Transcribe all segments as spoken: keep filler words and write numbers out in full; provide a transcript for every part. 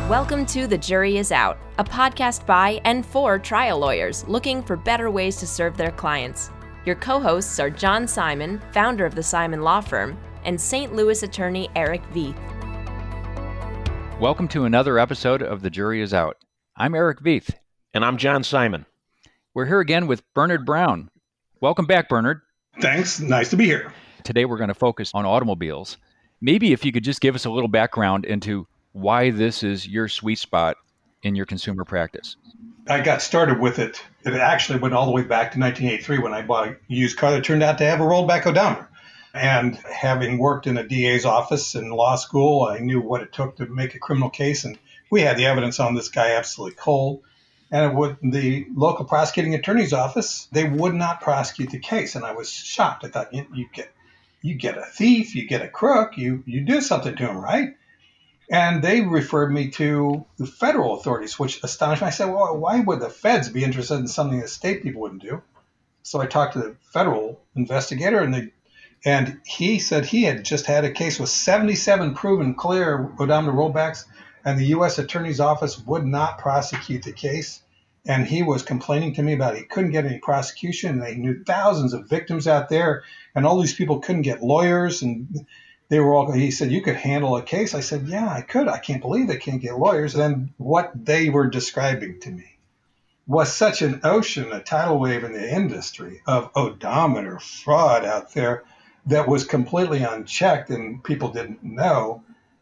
Welcome to The Jury is Out, a podcast by and for trial lawyers looking for better ways to serve their clients. Your co-hosts are John Simon, founder of the Simon Law Firm, and Saint Louis attorney Eric Veith. Welcome to another episode of The Jury is Out. I'm Eric Veith. And I'm John Simon. We're here again with Bernard Brown. Welcome back, Bernard. Thanks. Nice to be here. Today we're going to focus on automobiles. Maybe if you could just give us a little background into why this is your sweet spot in your consumer practice. I got started with it. It actually went all the way back to nineteen eighty-three when I bought a used car that turned out to have a rollback odometer. And having worked in a D A's office in law school, I knew what it took to make a criminal case. And we had the evidence on this guy absolutely cold. And it would, the local prosecuting attorney's office, they would not prosecute the case. And I was shocked. I thought, you, you get you get a thief, you get a crook, you, you do something to him, right? And they referred me to the federal authorities, which astonished me. I said, well, why would the feds be interested in something that state people wouldn't do? So I talked to the federal investigator, and they, and he said he had just had a case with seventy-seven proven clear odometer rollbacks, and the U S Attorney's Office would not prosecute the case. And he was complaining to me about it. He couldn't get any prosecution, and they knew thousands of victims out there, and all these people couldn't get lawyers, and they were all, he said, you could handle a case. I said, yeah, I could. I can't believe they can't get lawyers. And what they were describing to me was such an ocean, a tidal wave in the industry of odometer fraud out there that was completely unchecked and people didn't know.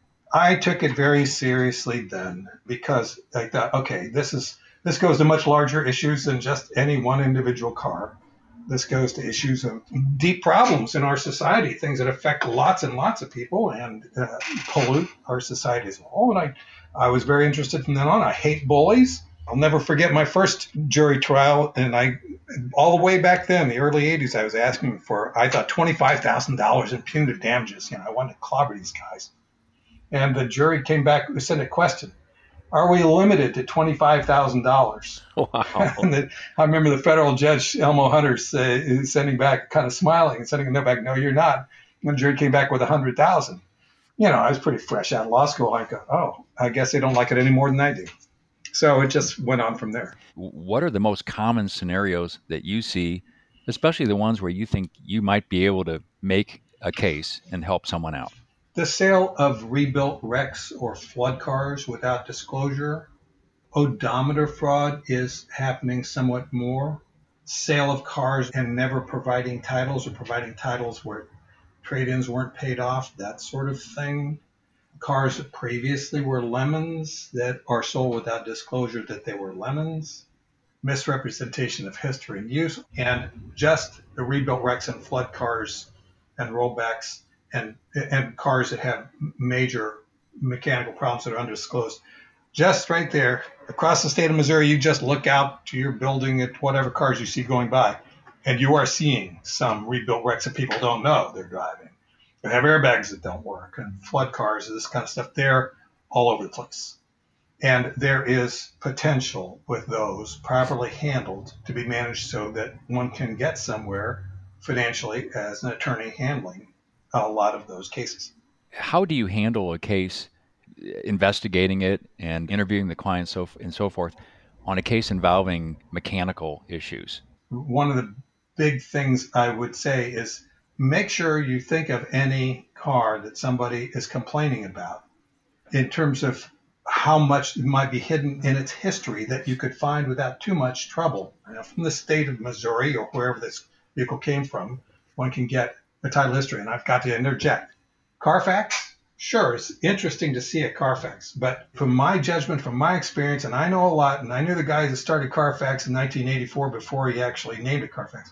I took it very seriously then because I thought, okay, this is this goes to much larger issues than just any one individual car. This goes to issues of deep problems in our society, things that affect lots and lots of people and uh, pollute our society as a whole. And I, I was very interested from then on. I hate bullies. I'll never forget my first jury trial. And I, all the way back then, the early eighties, I was asking for, I thought, twenty-five thousand dollars in punitive damages. You know, I wanted to clobber these guys. And the jury came back and sent a question. Are we limited to twenty-five thousand dollars? Wow. And the, I remember the federal judge, Elmo Hunter, say, sending back, kind of smiling and sending a note back, no, you're not. And the jury came back with one hundred thousand dollars. You know, I was pretty fresh out of law school. I go, oh, I guess they don't like it any more than I do. So it just went on from there. What are the most common scenarios that you see, especially the ones where you think you might be able to make a case and help someone out? The sale of rebuilt wrecks or flood cars without disclosure. Odometer fraud is happening somewhat more. Sale of cars and never providing titles or providing titles where trade-ins weren't paid off, that sort of thing. Cars that previously were lemons that are sold without disclosure that they were lemons. Misrepresentation of history and use. And just the rebuilt wrecks and flood cars and rollbacks and and cars that have major mechanical problems that are undisclosed. Just right there, across the state of Missouri, you just look out to your building at whatever cars you see going by, and you are seeing some rebuilt wrecks that people don't know they're driving. They have airbags that don't work, and flood cars, and this kind of stuff. They're all over the place. And there is potential with those properly handled to be managed so that one can get somewhere financially as an attorney handling a lot of those cases. How do you handle a case, investigating it and interviewing the client so and so forth, on a case involving mechanical issues? One of the big things I would say is make sure you think of any car that somebody is complaining about in terms of how much might be hidden in its history that you could find without too much trouble. You know, from the state of Missouri or wherever this vehicle came from, one can get the title history. And I've got to interject. Carfax, sure, it's interesting to see a Carfax. But from my judgment, from my experience, and I know a lot, and I knew the guy that started Carfax in nineteen eighty-four before he actually named it Carfax.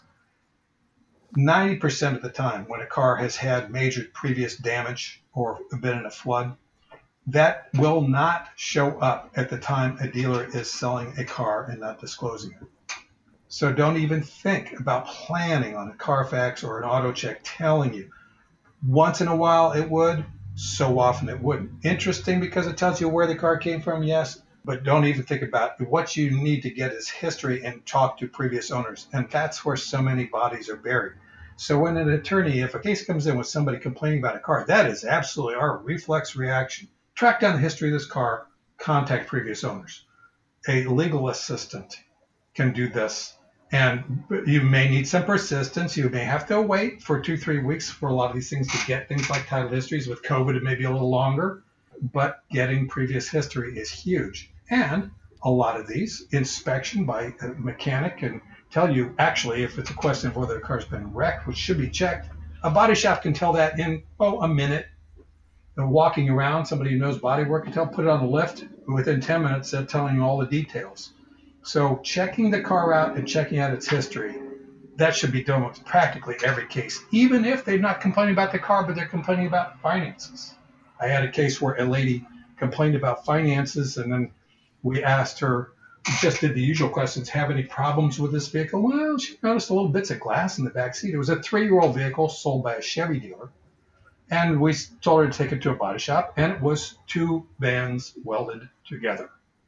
ninety percent of the time when a car has had major previous damage or been in a flood, that will not show up at the time a dealer is selling a car and not disclosing it. So don't even think about planning on a Carfax or an auto check telling you. Once in a while it would, so often it wouldn't. Interesting because it tells you where the car came from, yes, but don't even think about what you need to get is history and talk to previous owners. And that's where so many bodies are buried. So when an attorney, if a case comes in with somebody complaining about a car, that is absolutely our reflex reaction. Track down the history of this car, contact previous owners. A legal assistant can do this. And you may need some persistence. You may have to wait for two, three weeks for a lot of these things to get things like title histories. With COVID, it may be a little longer, but getting previous history is huge. And a lot of these, inspection by a mechanic can tell you, actually, if it's a question of whether the car's been wrecked, which should be checked, a body shop can tell that in, oh, a minute. And walking around, somebody who knows body work can tell, put it on the lift. Within ten minutes, they're telling you all the details. So checking the car out and checking out its history, that should be done with practically every case, even if they're not complaining about the car, but they're complaining about finances. I had a case where a lady complained about finances, and then we asked her, just did the usual questions, have any problems with this vehicle? Well, she noticed a little bits of glass in the back seat. It was a three-year-old vehicle sold by a Chevy dealer. And we told her to take it to a body shop, and it was two vans welded together.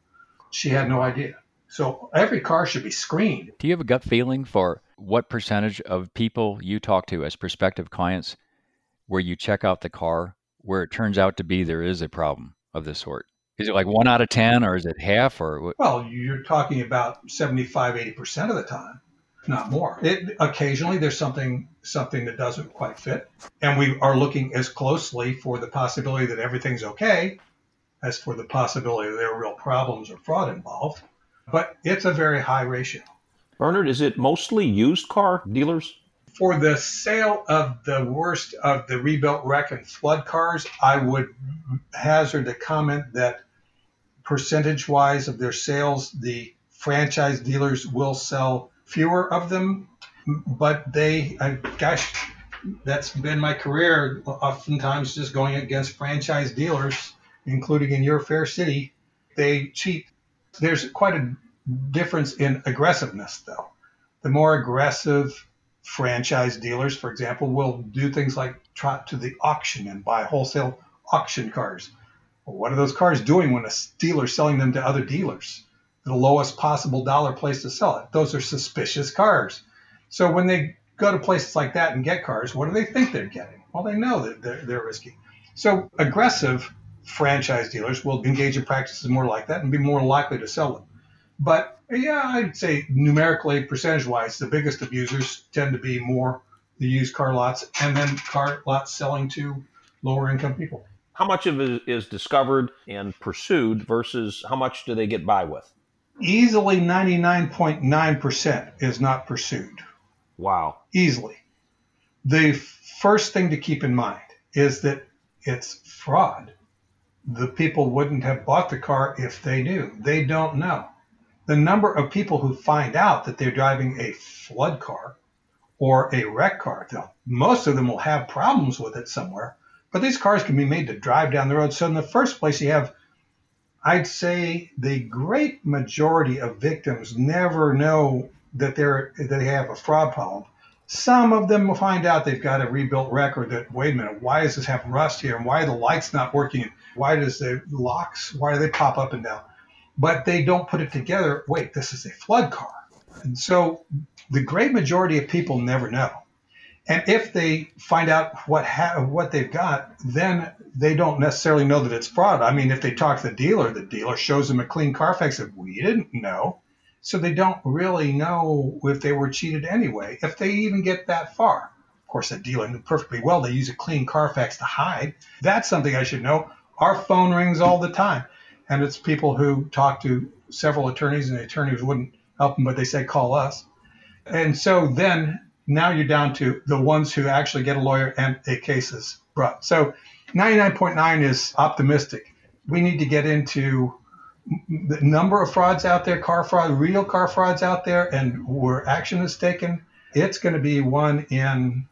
She had no idea. So every car should be screened. Do you have a gut feeling for what percentage of people you talk to as prospective clients where you check out the car where it turns out to be there is a problem of this sort? Is it like one out of ten, or is it half? Or what? Well, you're talking about seventy-five, eighty percent of the time, not more. It, occasionally there's something something that doesn't quite fit, and we are looking as closely for the possibility that everything's okay as for the possibility that there are real problems or fraud involved. But it's a very high ratio. Bernard, is it mostly used car dealers? For the sale of the worst of the rebuilt wreck and flood cars, I would hazard the comment that percentage-wise of their sales, the franchise dealers will sell fewer of them. But they, uh, gosh, that's been my career, oftentimes just going against franchise dealers, including in your fair city. They cheat. There's quite a difference in aggressiveness, though. The more aggressive franchise dealers, for example, will do things like trot to the auction and buy wholesale auction cars. Well, what are those cars doing when a dealer's selling them to other dealers? The lowest possible dollar place to sell it. Those are suspicious cars. So when they go to places like that and get cars, what do they think they're getting? Well, they know that they're, they're risky. So aggressive franchise dealers will engage in practices more like that and be more likely to sell them. But yeah, I'd say numerically, percentage-wise, the biggest abusers tend to be more the used car lots and then car lots selling to lower income people. How much of it is discovered and pursued versus how much do they get by with? Easily ninety-nine point nine percent is not pursued. Wow. Easily. The first thing to keep in mind is that it's fraud. The people wouldn't have bought the car if they knew. They don't know. The number of people who find out that they're driving a flood car or a wreck car, most of them will have problems with it somewhere, but these cars can be made to drive down the road. So in the first place, you have, I'd say, the great majority of victims never know that they're that they have a fraud problem. Some of them will find out they've got a rebuilt wreck, or that, wait a minute, why does this have rust here? And why are the lights not working? Why does the locks, why do they pop up and down? But they don't put it together. Wait, this is a flood car. And so the great majority of people never know. And if they find out what ha- what they've got, then they don't necessarily know that it's fraud. I mean, if they talk to the dealer, the dealer shows them a clean Carfax that we didn't know. So they don't really know if they were cheated anyway, if they even get that far. Of course, the dealer knew perfectly well they use a clean Carfax to hide. That's something I should know. Our phone rings all the time. And it's people who talk to several attorneys, and the attorneys wouldn't help them, but they say, call us. And so then now you're down to the ones who actually get a lawyer and a case is brought. So ninety-nine point nine is optimistic. We need to get into the number of frauds out there, car fraud, real car frauds out there, and where action is taken. It's going to be one in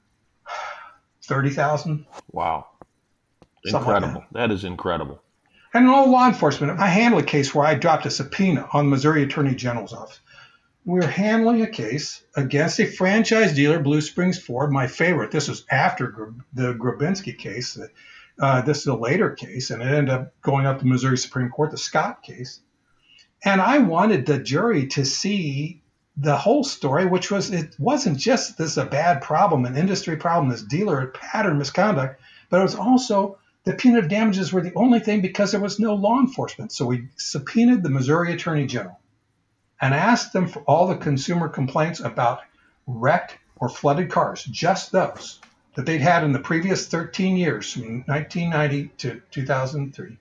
thirty thousand. Wow. Incredible. Like that. that is incredible. And all law enforcement, I handled a case where I dropped a subpoena on the Missouri Attorney General's office. We were handling a case against a franchise dealer, Blue Springs Ford, my favorite. This was after the Grabinski case. Uh, this is a later case, and it ended up going up to Missouri Supreme Court, the Scott case. And I wanted the jury to see the whole story, which was it wasn't just this a bad problem, an industry problem, this dealer pattern misconduct, but it was also The punitive damages were the only thing because there was no law enforcement. So we subpoenaed the Missouri Attorney General and asked them for all the consumer complaints about wrecked or flooded cars, just those that they'd had in the previous thirteen years, from nineteen ninety to two thousand three.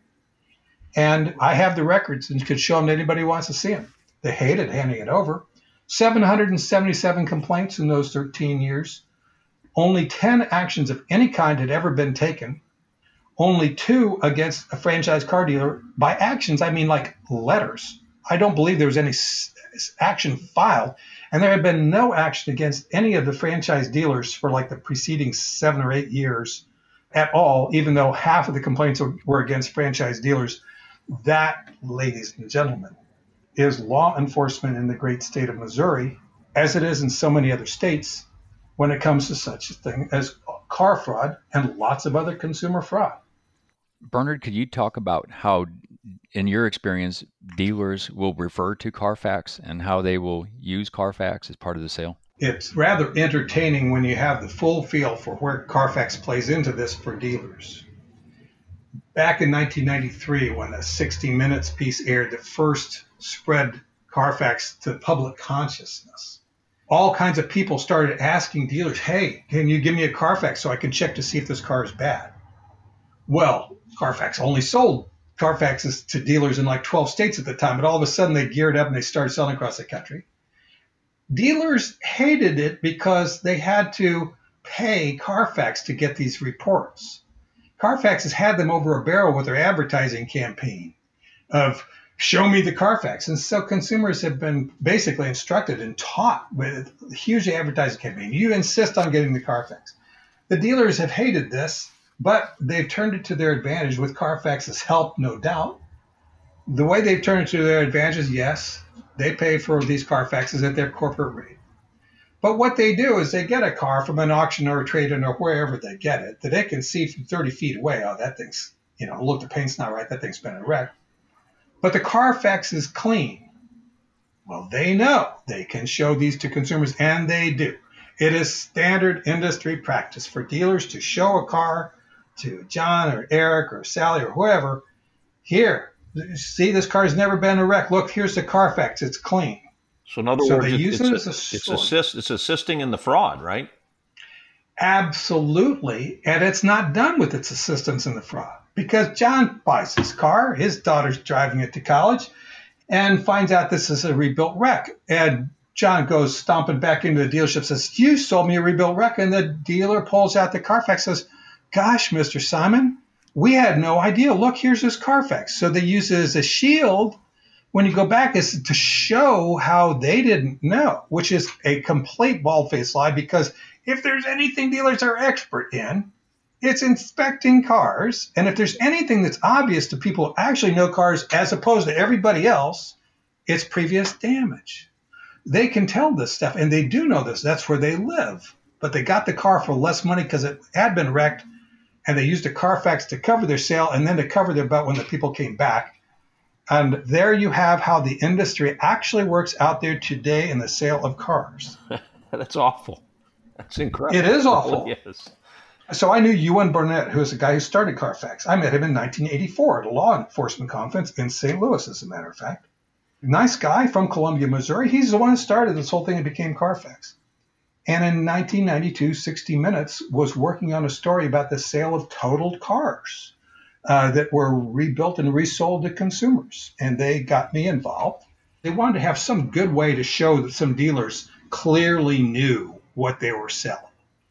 And I have the records and could show them to anybody who wants to see them. They hated handing it over. seven hundred seventy-seven complaints in those thirteen years. Only ten actions of any kind had ever been taken. Only two against a franchise car dealer. By actions, I mean like letters. I don't believe there was any action filed. And there had been no action against any of the franchise dealers for like the preceding seven or eight years at all, even though half of the complaints were against franchise dealers. That, ladies and gentlemen, is law enforcement in the great state of Missouri, as it is in so many other states, when it comes to such a thing as car fraud and lots of other consumer fraud. Bernard, could you talk about how, in your experience, dealers will refer to Carfax and how they will use Carfax as part of the sale? It's rather entertaining when you have the full feel for where Carfax plays into this for dealers. Back in nineteen ninety-three, when a sixty minutes piece aired that first spread Carfax to public consciousness, all kinds of people started asking dealers, hey, can you give me a Carfax so I can check to see if this car is bad? Well, Carfax only sold Carfaxes to dealers in like twelve states at the time, but all of a sudden they geared up and they started selling across the country. Dealers hated it because they had to pay Carfax to get these reports. Carfax has had them over a barrel with their advertising campaign of show me the Carfax. And so consumers have been basically instructed and taught with a huge advertising campaign. You insist on getting the Carfax. The dealers have hated this, but they've turned it to their advantage with Carfax's help, no doubt. The way they've turned it to their advantage is, yes, they pay for these Carfaxes at their corporate rate. But what they do is they get a car from an auction or a trade-in or wherever they get it that they can see from thirty feet away, oh, that thing's, you know, look, the paint's not right, that thing's been a wreck. But the Carfax is clean. Well, they know they can show these to consumers, and they do. It is standard industry practice for dealers to show a car to John or Eric or Sally or whoever. Here, see, this car's never been a wreck. Look, here's the Carfax. It's clean. So in other so words, they it, use it's, it a, as a it's, sword. assist, it's assisting in the fraud, right? Absolutely. And it's not done with its assistance in the fraud, because John buys his car, his daughter's driving it to college, and finds out this is a rebuilt wreck. And John goes stomping back into the dealership, says, you sold me a rebuilt wreck. And the dealer pulls out the Carfax, says, gosh, Mister Simon, we had no idea. Look, here's this Carfax. So they use it as a shield. When you go back, is to show how they didn't know, which is a complete bald-faced lie, because if there's anything dealers are expert in, it's inspecting cars. And if there's anything that's obvious to people who actually know cars as opposed to everybody else, it's previous damage. They can tell this stuff, and they do know this. That's where they live. But they got the car for less money because it had been wrecked, and they used a Carfax to cover their sale and then to cover their butt when the people came back. And there you have how the industry actually works out there today in the sale of cars. That's awful. That's incredible. It is awful. Yes. So I knew Ewan Burnett, who was the guy who started Carfax. I met him in nineteen eighty-four at a law enforcement conference in Saint Louis, as a matter of fact. Nice guy from Columbia, Missouri. He's the one who started this whole thing and became Carfax. And in nineteen ninety-two, sixty minutes was working on a story about the sale of totaled cars uh, that were rebuilt and resold to consumers. And they got me involved. They wanted to have some good way to show that some dealers clearly knew what they were selling,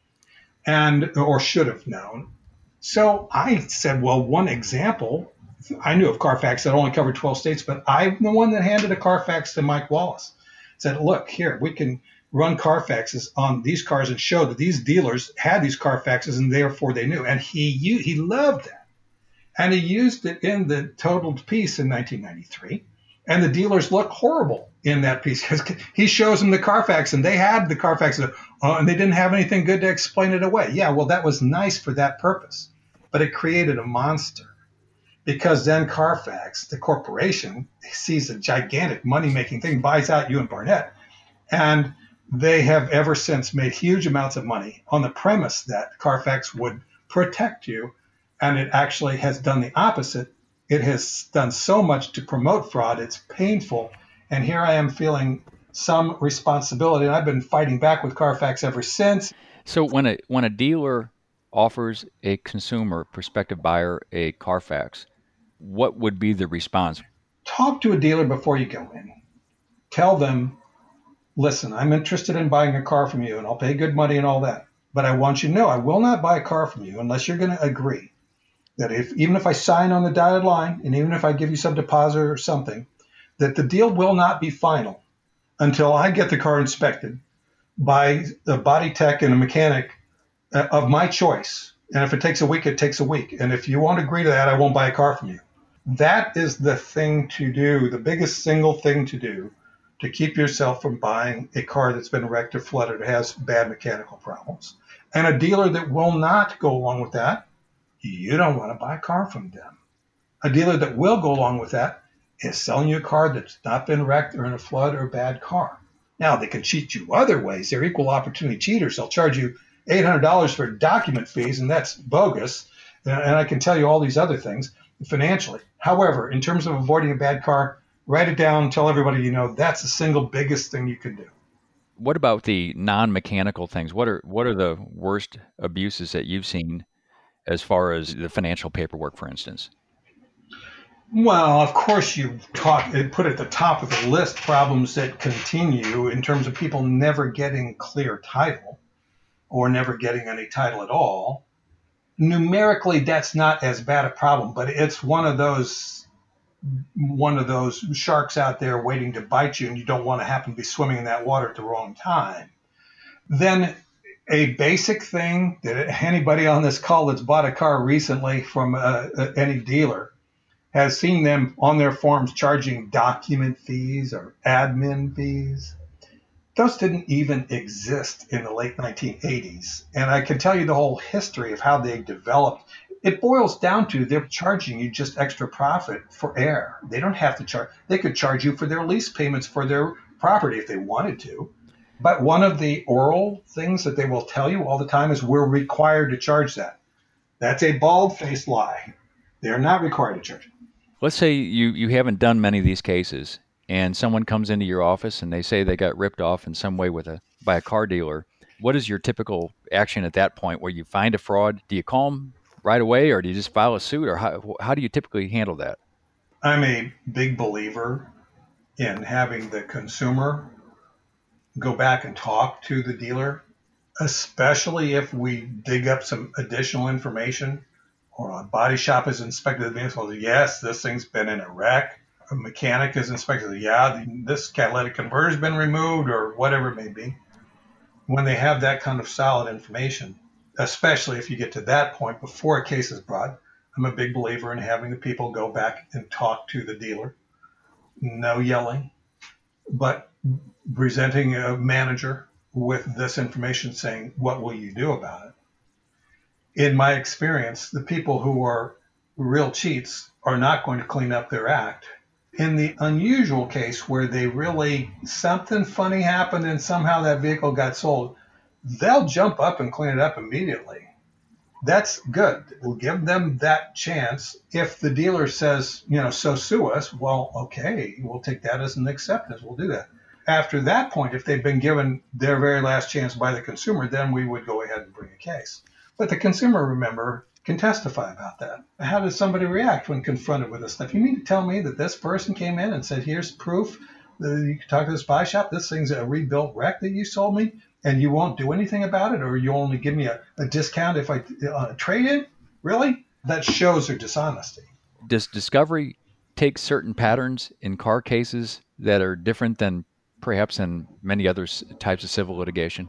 and or should have known. So I said, well, one example, I knew of Carfax that only covered twelve states, but I'm the one that handed a Carfax to Mike Wallace. Said, look, here, we can run Carfaxes on these cars and show that these dealers had these Carfaxes and therefore they knew. And he he loved that. And he used it in the totaled piece in nineteen ninety-three. And the dealers look horrible in that piece because he shows them the Carfax and they had the Carfax uh, and they didn't have anything good to explain it away. Yeah, well, that was nice for that purpose, but it created a monster because then Carfax, the corporation, sees a gigantic money-making thing, buys out Ewan Barnett, and they have ever since made huge amounts of money on the premise that Carfax would protect you And it actually has done the opposite. It has done so much to promote fraud. It's painful. And here I am feeling some responsibility. And I've been fighting back with Carfax ever since. So when a when a dealer offers a consumer, prospective buyer, a Carfax, what would be the response? Talk to a dealer before you go in. Tell them, listen, I'm interested in buying a car from you, and I'll pay good money and all that. But I want you to know I will not buy a car from you unless you're going to agree that if even if I sign on the dotted line, and even if I give you some deposit or something, that the deal will not be final until I get the car inspected by a body tech and a mechanic of my choice. And if it takes a week, it takes a week. And if you won't agree to that, I won't buy a car from you. That is the thing to do, the biggest single thing to do to keep yourself from buying a car that's been wrecked or flooded or has bad mechanical problems. And a dealer that will not go along with that, you don't want to buy a car from them. A dealer that will go along with that is selling you a car that's not been wrecked or in a flood or a bad car. Now, they can cheat you other ways. They're equal opportunity cheaters. They'll charge you eight hundred dollars for document fees, and that's bogus. And I can tell you all these other things financially. However, in terms of avoiding a bad car, write it down, tell everybody you know that's the single biggest thing you can do. What about the non-mechanical things? What are what are the worst abuses that you've seen as far as the financial paperwork, for instance? Well, of course, you talk, put at the top of the list problems that continue in terms of people never getting clear title or never getting any title at all. Numerically, that's not as bad a problem, but it's one of those one of those sharks out there waiting to bite you, and you don't want to happen to be swimming in that water at the wrong time. Then a basic thing that anybody on this call that's bought a car recently from uh, any dealer has seen them on their forms charging document fees or admin fees. Those didn't even exist in the late nineteen eighties. And I can tell you the whole history of how they developed. It boils down to they're charging you just extra profit for air. They don't have to charge. They could charge you for their lease payments for their property if they wanted to. But one of the oral things that they will tell you all the time is we're required to charge that. That's a bald-faced lie. They're not required to charge it. Let's say you, you haven't done many of these cases, and someone comes into your office and they say they got ripped off in some way with a by a car dealer. What is your typical action at that point where you find a fraud? Do you call them right away, or do you just file a suit, or how, how do you typically handle that? I'm a big believer in having the consumer go back and talk to the dealer, especially if we dig up some additional information or a body shop has inspected the vehicle. Yes, this thing's been in a wreck. A mechanic has inspected it. Yeah, this catalytic converter's been removed or whatever it may be. When they have that kind of solid information, especially if you get to that point before a case is brought, I'm a big believer in having the people go back and talk to the dealer. No yelling, but presenting a manager with this information saying, what will you do about it? In my experience, the people who are real cheats are not going to clean up their act. In the unusual case where they really, something funny happened and somehow that vehicle got sold, they'll jump up and clean it up immediately. That's good. We'll give them that chance. If the dealer says, you know, so sue us, well, okay, we'll take that as an acceptance. We'll do that. After that point, if they've been given their very last chance by the consumer, then we would go ahead and bring a case. But the consumer, remember, can testify about that. How does somebody react when confronted with this stuff? You mean to tell me that this person came in and said, here's proof that you can talk to this buy shop, this thing's a rebuilt wreck that you sold me, and you won't do anything about it, or you only give me a, a discount if I uh, trade it? Really? That shows their dishonesty. Does Discovery take certain patterns in car cases that are different than perhaps in many other types of civil litigation?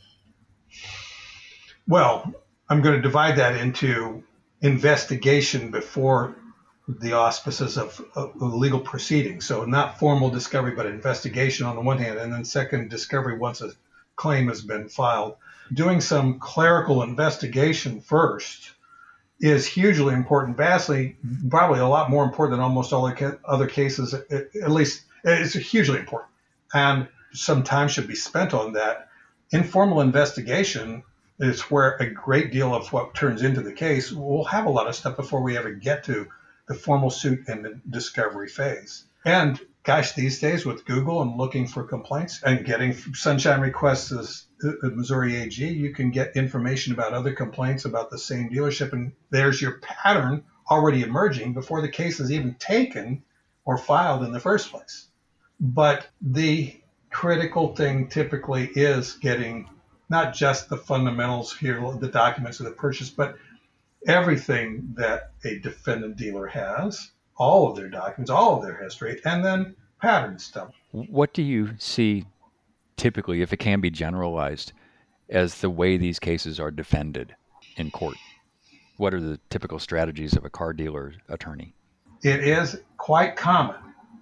Well, I'm going to divide that into investigation before the auspices of, of legal proceedings. So not formal discovery, but investigation on the one hand, and then second, discovery once a claim has been filed. Doing some clerical investigation first is hugely important, vastly, probably a lot more important than almost all the other cases. At least it's hugely important. And some time should be spent on that. Informal investigation It's where a great deal of what turns into the case, we'll have a lot of stuff before we ever get to the formal suit and the discovery phase. And gosh, these days with Google and looking for complaints and getting sunshine requests as Missouri A G, you can get information about other complaints about the same dealership. And there's your pattern already emerging before the case is even taken or filed in the first place. But the critical thing typically is getting not just the fundamentals here, the documents of the purchase, but everything that a defendant dealer has, all of their documents, all of their history, and then pattern stuff. What do you see typically, if it can be generalized, as the way these cases are defended in court? What are the typical strategies of a car dealer attorney? It is quite common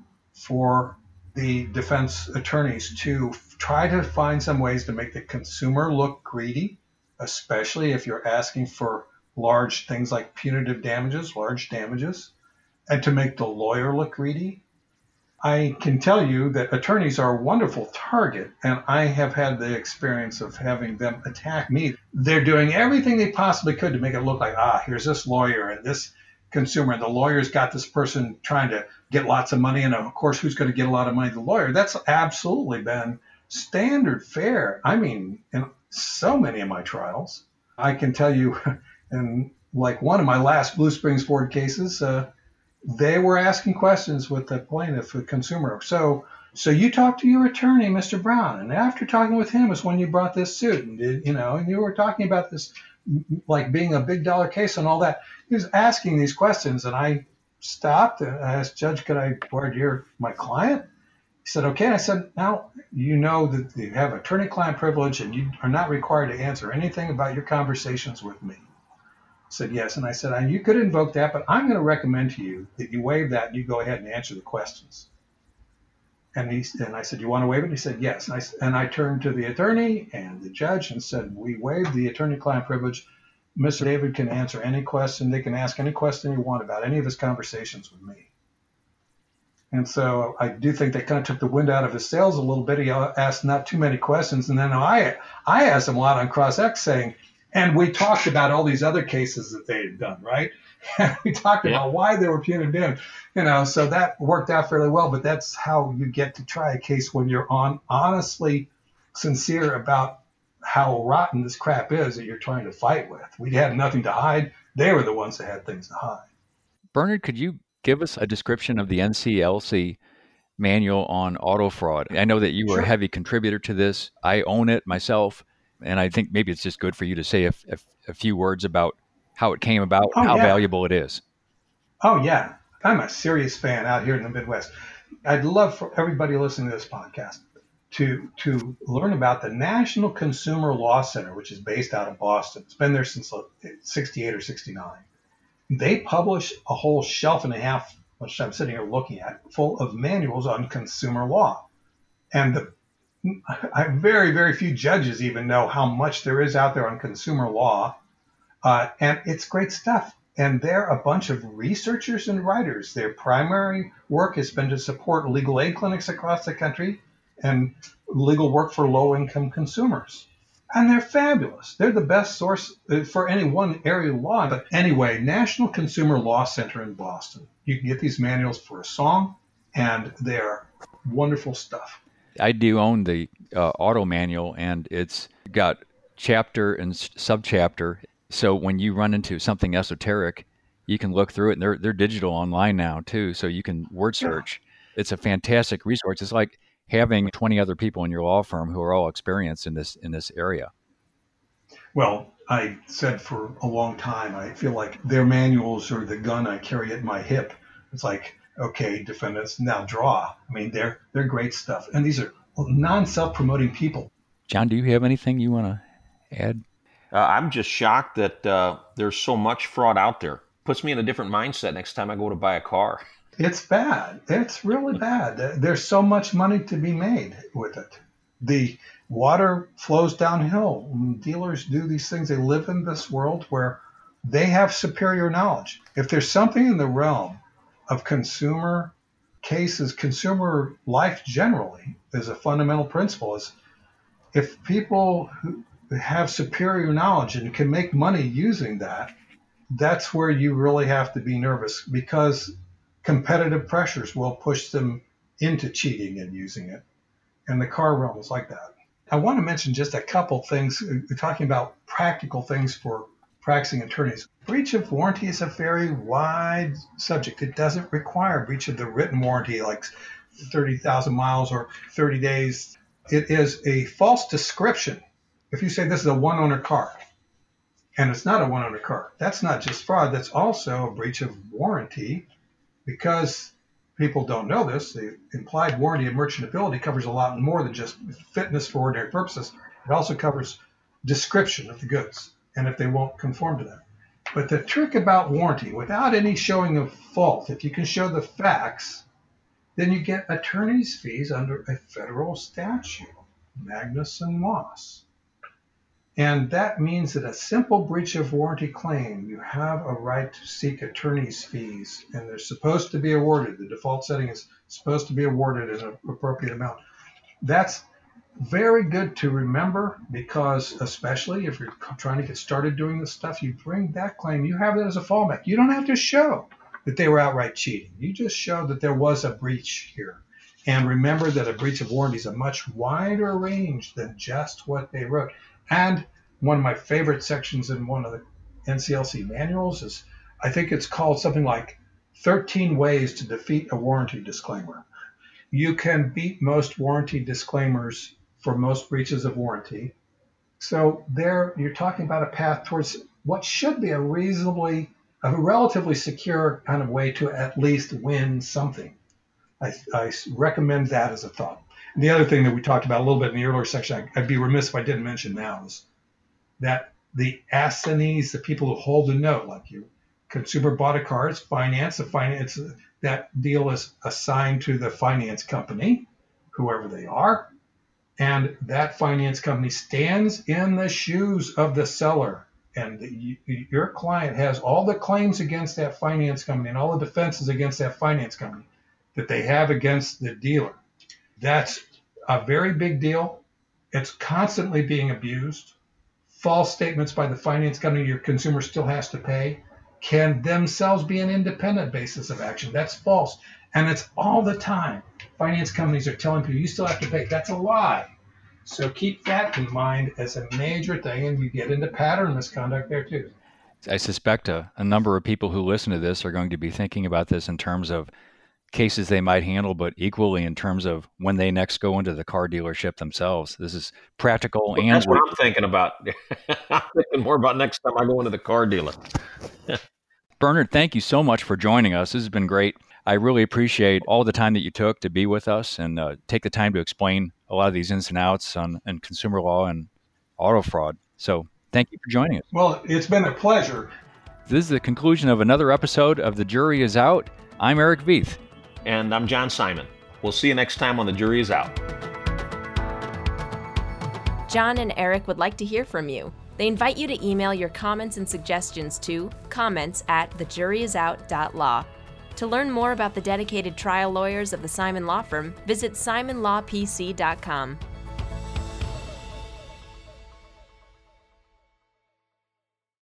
for the defense attorneys to try to find some ways to make the consumer look greedy, especially if you're asking for large things like punitive damages, large damages, and to make the lawyer look greedy. I can tell you that attorneys are a wonderful target, and I have had the experience of having them attack me. They're doing everything they possibly could to make it look like, ah, here's this lawyer and this consumer, and the lawyer's got this person trying to get lots of money, and of course, who's going to get a lot of money? The lawyer. That's absolutely been standard fare. I mean, in so many of my trials, I can tell you, in like one of my last Blue Springs Ford cases, uh, they were asking questions with the plaintiff, the consumer. So, so you talked to your attorney, Mister Brown, and after talking with him is when you brought this suit, and did, you know, and you were talking about this, like being a big dollar case and all that. He was asking these questions, and I stopped and I asked, Judge, could I board your my client? He said, okay. And I said, now you know that you have attorney-client privilege, and you are not required to answer anything about your conversations with me. I said, yes. And I said, you could invoke that, but I'm going to recommend to you that you waive that and you go ahead and answer the questions. And he and I said, you want to waive it? He said, yes. And I, and I turned to the attorney and the judge and said, we waive the attorney-client privilege. Mister David can answer any question. They can ask any question you want about any of his conversations with me. And so I do think they kind of took the wind out of his sails a little bit. He asked not too many questions. And then I, I asked him a lot on cross-ex saying, and we talked about all these other cases that they had done, right? And we talked yeah. about why they were punitive damage, you know, so that worked out fairly well. But that's how you get to try a case when you're on honestly sincere about how rotten this crap is that you're trying to fight with. We had nothing to hide. They were the ones that had things to hide. Bernard, could you give us a description of the N C L C manual on auto fraud? I know that you were sure. a heavy contributor to this. I own it myself. And I think maybe it's just good for you to say a, a, a few words about how it came about, oh, how yeah. valuable it is. Oh, yeah. I'm a serious fan out here in the Midwest. I'd love for everybody listening to this podcast to, to learn about the National Consumer Law Center, which is based out of Boston. It's been there since sixty-eight or sixty-nine. They publish a whole shelf and a half, which I'm sitting here looking at, full of manuals on consumer law. And the I, very, very few judges even know how much there is out there on consumer law. Uh, and it's great stuff. And they're a bunch of researchers and writers. Their primary work has been to support legal aid clinics across the country and legal work for low-income consumers. And they're fabulous. They're the best source for any one area of law. But anyway, National Consumer Law Center in Boston. You can get these manuals for a song, and they're wonderful stuff. I do own the uh, auto manual, and it's got chapter and subchapter. So when you run into something esoteric, you can look through it, and they're they're digital online now too. So you can word search. Yeah. It's a fantastic resource. It's like having twenty other people in your law firm who are all experienced in this in this area. Well, I said for a long time, I feel like their manuals are the gun I carry at my hip. It's like, okay, defendants, now draw. I mean, they're they're great stuff. And these are non-self-promoting people. John, do you have anything you want to add? Uh, I'm just shocked that uh, there's so much fraud out there. Puts me in a different mindset next time I go to buy a car. It's bad. It's really bad. There's so much money to be made with it. The water flows downhill. When dealers do these things, they live in this world where they have superior knowledge. If there's something in the realm of consumer cases, consumer life generally, is a fundamental principle is if people who, have superior knowledge and can make money using that, that's where you really have to be nervous, because competitive pressures will push them into cheating and using it. And the car realm is like that. I want to mention just a couple things, uh, talking about practical things for practicing attorneys. Breach of warranty is a very wide subject. It doesn't require breach of the written warranty, like thirty thousand miles or thirty days. It is a false description. If you say this is a one-owner car, and it's not a one-owner car, that's not just fraud, that's also a breach of warranty, because people don't know this. The implied warranty of merchantability covers a lot more than just fitness for ordinary purposes. It also covers description of the goods, and if they won't conform to that. But the trick about warranty, without any showing of fault, if you can show the facts, then you get attorney's fees under a federal statute, Magnuson-Moss. And that means that a simple breach of warranty claim, you have a right to seek attorney's fees, and they're supposed to be awarded. The default setting is supposed to be awarded in an appropriate amount. That's very good to remember, because especially if you're trying to get started doing this stuff, you bring that claim, you have that as a fallback. You don't have to show that they were outright cheating. You just show that there was a breach here. And remember that a breach of warranty is a much wider range than just what they wrote. And one of my favorite sections in one of the N C L C manuals is, I think it's called something like thirteen ways to defeat a warranty disclaimer. You can beat most warranty disclaimers for most breaches of warranty. So there you're talking about a path towards what should be a reasonably, a relatively secure kind of way to at least win something. I, I recommend that as a thought. And the other thing that we talked about a little bit in the earlier section, I'd be remiss if I didn't mention now, is that the assignees, the people who hold the note, like you, consumer bought a car, it's finance, the finance, that deal is assigned to the finance company, whoever they are, and that finance company stands in the shoes of the seller. And the, your client has all the claims against that finance company and all the defenses against that finance company that they have against the dealer. That's a very big deal. It's constantly being abused. False statements by the finance company your consumer still has to pay can themselves be an independent basis of action. That's false. And it's all the time. Finance companies are telling people you still have to pay. That's a lie. So keep that in mind as a major thing, and you get into pattern misconduct there too. I suspect a, a number of people who listen to this are going to be thinking about this in terms of cases they might handle, but equally in terms of when they next go into the car dealership themselves. This is practical. Well, and that's what I'm thinking about. I'm thinking more about next time I go into the car dealer. Bernard, thank you so much for joining us. This has been great. I really appreciate all the time that you took to be with us and uh, take the time to explain a lot of these ins and outs on, on consumer law and auto fraud. So thank you for joining us. Well, it's been a pleasure. This is the conclusion of another episode of The Jury is Out. I'm Eric Veith. And I'm John Simon. We'll see you next time on The Jury is Out. John and Eric would like to hear from you. They invite you to email your comments and suggestions to comments at the jury is out dot law. To learn more about the dedicated trial lawyers of the Simon Law Firm, visit simon law p c dot com.